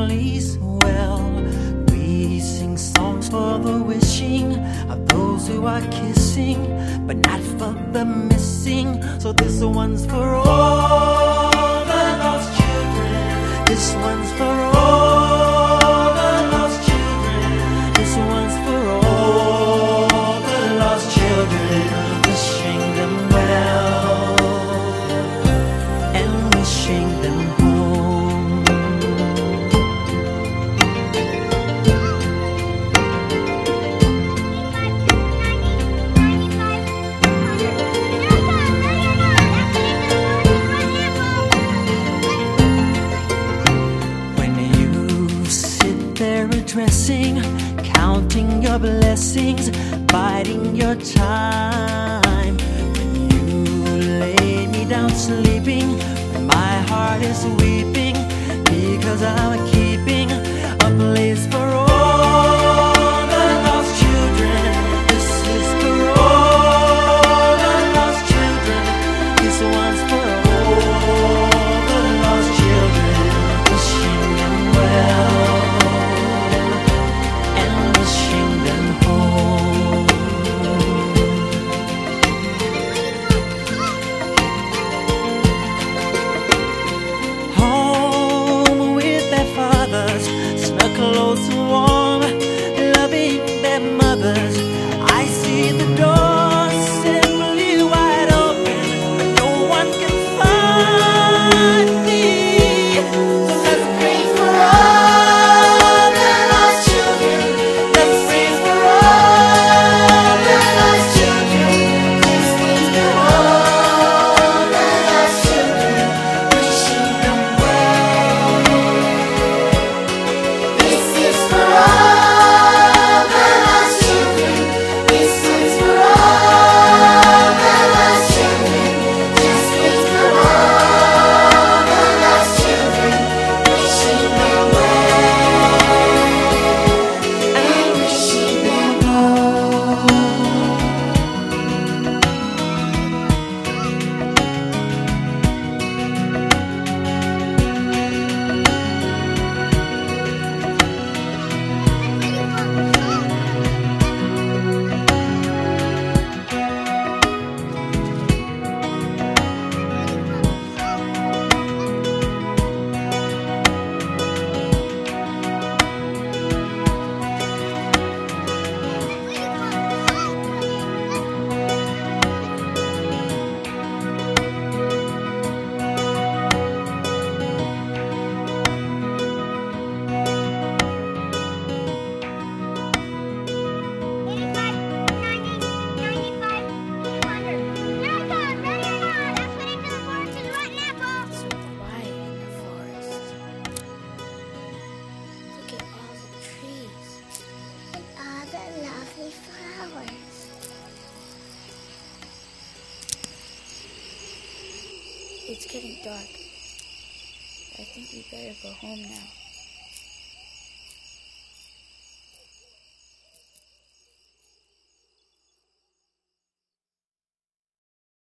families well. We sing songs for the wishing of those who are kissing, but not for the missing. So this one's for all the lost children. This one's for all the lost children. This one's for all the lost children. Wishing them well and wishing them home. When you sit there addressing, counting your blessings, biding your time, when you lay me down sleeping, when my heart is weeping, because I'm keeping a place for all the lost children. This is for all the lost children. This one's for all the lost children. Wishing them well and wishing them home. Home with their fathers, snug, close and warm, loving their mothers. I see the door simply wide open, but no one can find me. So let's pray for all the lost children. Let's pray for all the lost children. Let's pray for all the lost children. Wishing them well. This is for all the lost children. This is for all the lost children. Just wait for all the lost children. Wishing them well and wishing them home. So quiet in the forest. Look at all the trees. And all the lovely flowers. It's getting dark. I think we better go home now.